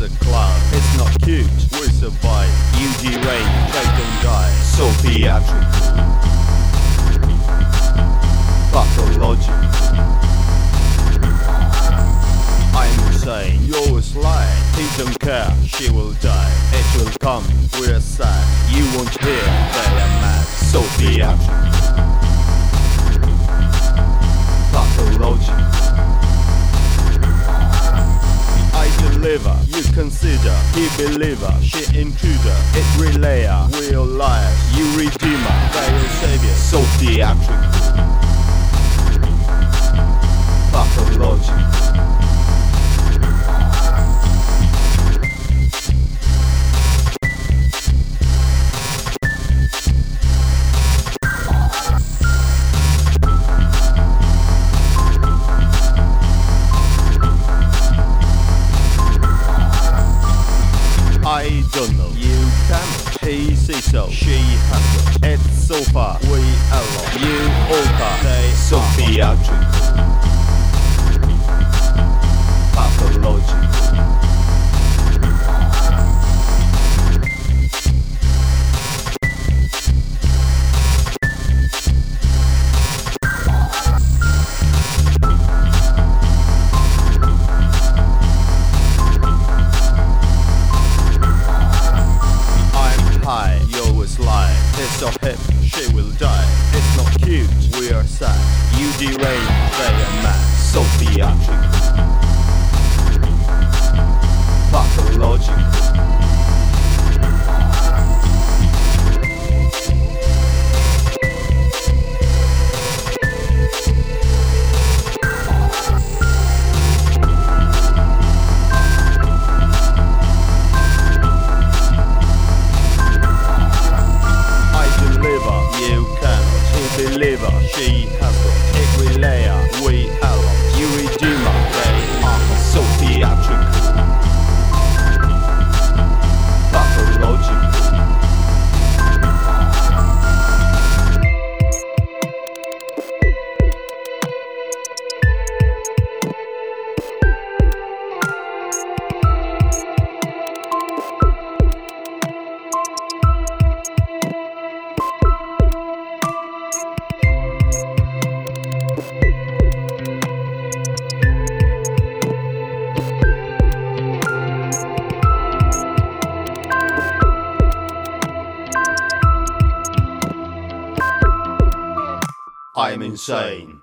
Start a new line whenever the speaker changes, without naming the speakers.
a clown. It's not cute, we survive. You deranged, I don't die. So theatrical, pathological. I'm insane, you're always lying. He don't care, she will die. It will come, we're sad. You won't hear, they are mad. So theatrical, pathological. I deliver, you consider. He believer, she intruder. It relayer, we all liars. You redeemer, they all savior. So theatrical, pathological. I don't know, you cannot. He sees so, she has it. It's so far, we alone. You all can, they so theatrical, pathological. You always lie, it's so hip, she will die. It's not cute, we are sad. You deranged, they are mad. So theatrical, pathological. Believer, she has got it. Relayer, we alone. You redeemer, they are so theatrical, pathological. I'm insane.